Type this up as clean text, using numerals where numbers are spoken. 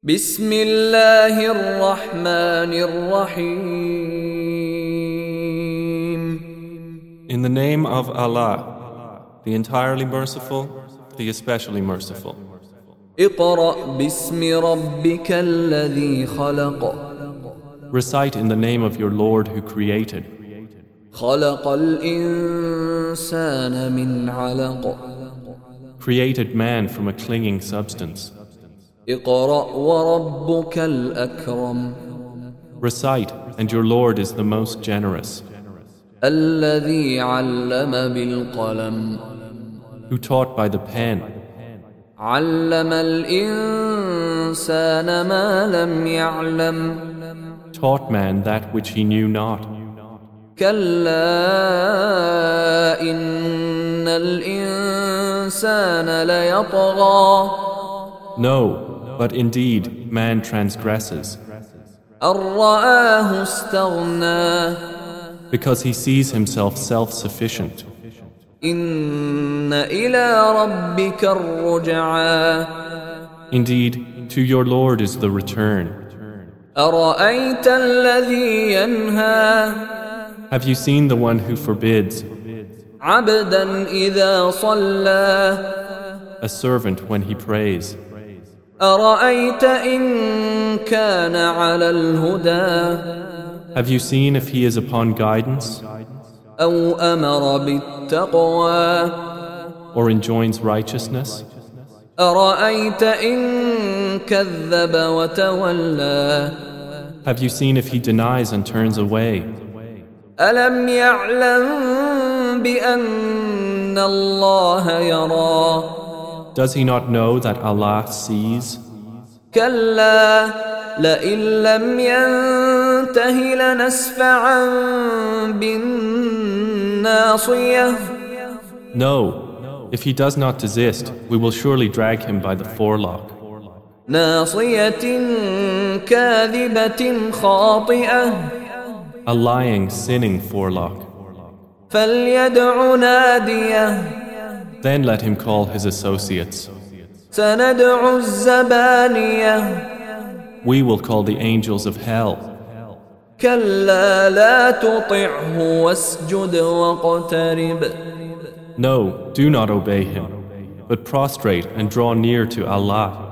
بسم الله الرحمن الرحيم. In the name of Allah, the entirely merciful, the especially merciful. اقرأ باسم ربك الذي خلق. Recite in the name of your Lord who created. خلق الإنسان من علق. Created man from a clinging substance. اقرأ وربك الأكرم. Recite, and your Lord is the most generous. الذي علم بالقلم. Who taught by the pen. علم الإنسان ما لم يعلم. Taught man that which he knew not. كلا إن الإنسان ليطغى. No, but indeed man transgresses. أن رآه استغنى. Because he sees himself self-sufficient. إن إلى ربك الرجعى. Indeed, to your Lord is the return. أرأيت الذي ينهى. Have you seen the one who forbids? عبدا إذا صلى. A servant when he prays. أرأيت إن كان على الهدى. Have you seen if he is upon guidance? أو أمر بالتقوى. Or enjoins righteousness? أرأيت إن كذب وتولى. Have you seen if he denies and turns away? ألم يعلم بأن الله يرى. Does he not know that Allah sees? كلا لئن لم ينته لنسفعا بالناصية. No, if he does not desist, we will surely drag him by the forelock. ناصية كاذبة خاطئة. A lying, sinning forelock. فليدع ناديه. Then let him call his associates. سندع الزبانية. We will call the angels of hell. كلا لا تطعه واسجد واقترب. No, do not obey him, but prostrate and draw near to Allah.